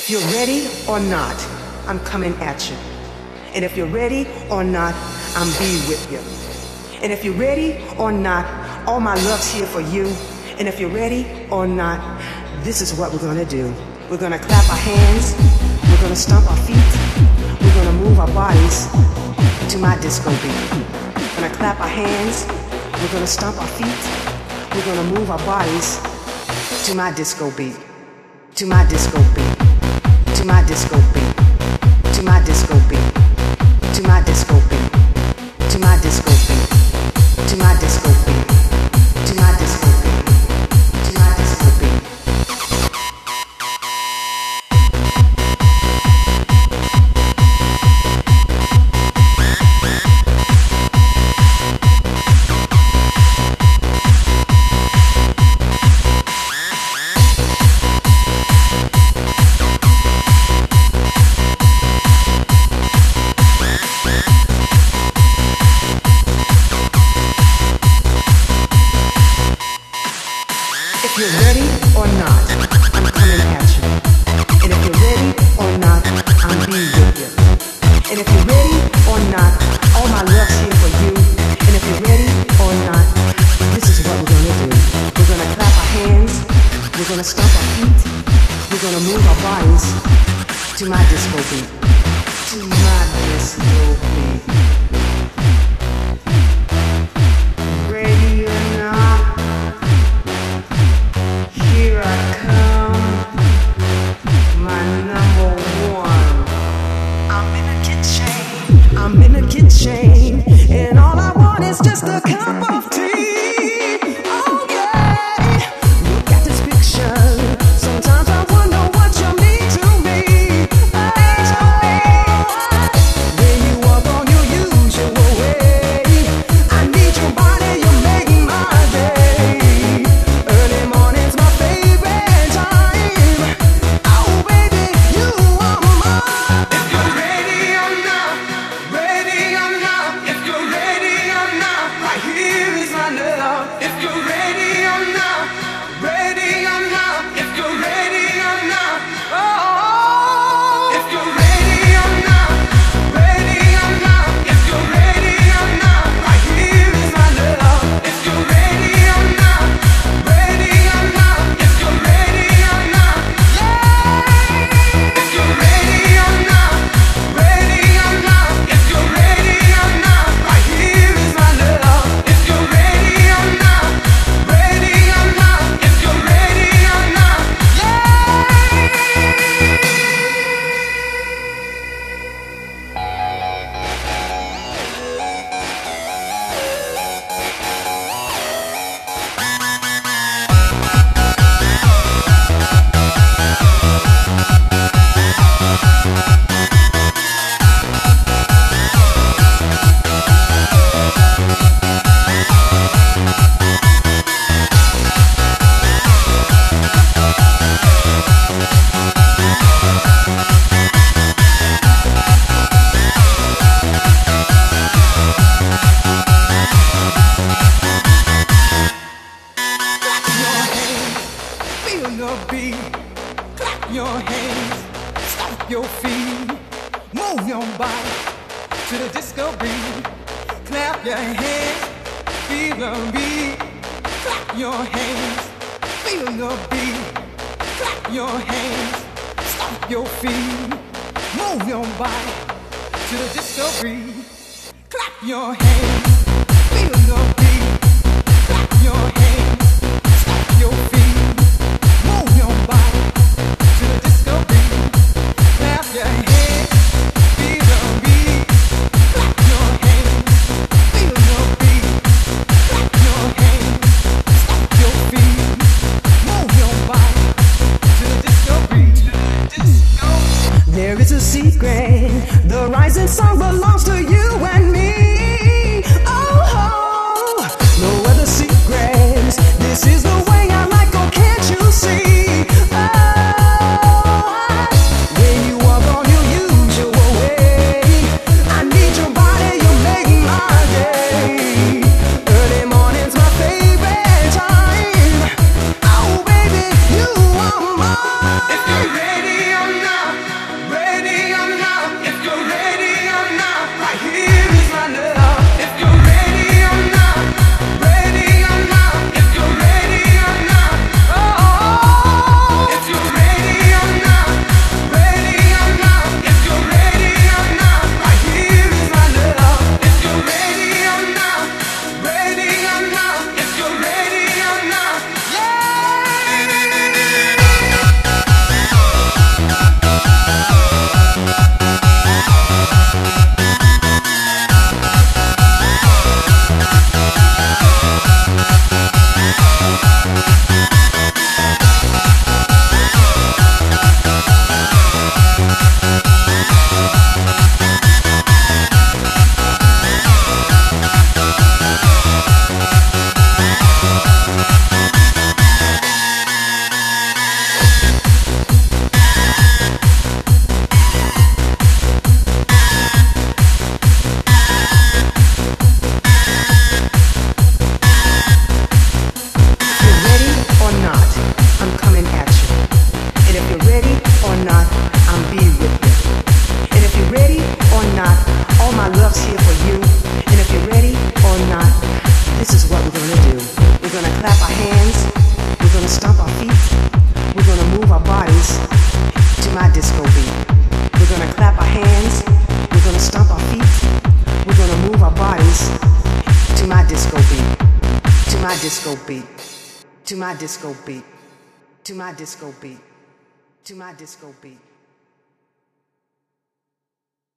If you're ready or not, I'm coming at you. And if you're ready or not, I'm be with you. And if you're ready or not, all my love's here for you. And if you're ready or not, this is what we're gonna do. We're gonna clap our hands, we're gonna stomp our feet, we're gonna move our bodies to my disco beat. We're gonna clap our hands, we're gonna stomp our feet, we're gonna move our bodies to my disco beat, to my disco beat, to my disco beat, to my disco beat, to my disco beat, to my disco beat, to my disco beat, to my disco beat, to my disco beat. If you're ready or not, I'm coming at you. And if you're ready or not, I'm be with you. And if you're ready or not, all my love's here for you. And if you're ready or not, this is what we're gonna do. We're gonna clap our hands, we're gonna stomp our feet, we're gonna move our bodies to my disco beat. To my disco beat. Ready or not? Here I come, my number one. I'm in a kitchen, and all I want is just a cup of tea. Oh yeah, look at this picture. Sometimes I wonder what you mean to me. When you walk on your usual way, I need your body, you make my day. Early mornings, my favorite time. Oh baby, you are mine. If you're ready or not, if you're ready or not, right here is my love. If you're ready or not, if you're ready or not, oh. If you're ready or not, if you're ready or not, right here is my love. If you're ready or not, if you're ready or not, yeah. If you're ready or not, if you're ready or not, right here is my love. If you're ready or not, if you're ready or not, yeah. Feel the beat, clap your hands, stomp your feet, move your body to the disco beat. Clap your hands, feel the beat, clap your hands, feel the beat, clap your hands, stomp your feet, move your body to the disco beat. Clap your hands, feel the beat, clap your hands, stomp your feet. Move your body to the disco beat. Clap your hands, feel the beat. Clap your hands, feel the beat. Clap your hands, stomp your feet. Move your body to the disco beat. There is a secret. The rising sun belongs to you and me. Oh, no other secrets. This is the way I like. Oh, can't you see? When you walk on your usual way, I need your body, you make my day. Early mornings, my favorite time. Oh baby, you are mine. If you're ready or not. bodies to my disco beat, to my disco beat, to my disco beat, to my disco beat, to my disco beat.